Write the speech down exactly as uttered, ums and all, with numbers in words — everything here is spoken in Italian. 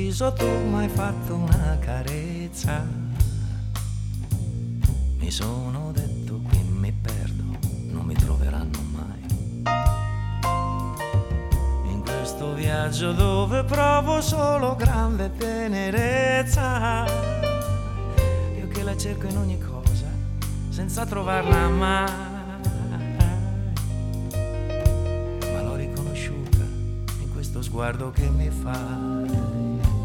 sorriso tu m'hai fatto una carezza. Mi sono detto qui mi perdo, non mi troveranno mai. In questo viaggio dove provo solo grande tenerezza, io che la cerco in ogni cosa senza trovarla mai. Ma l'ho riconosciuta in questo sguardo che mi fai.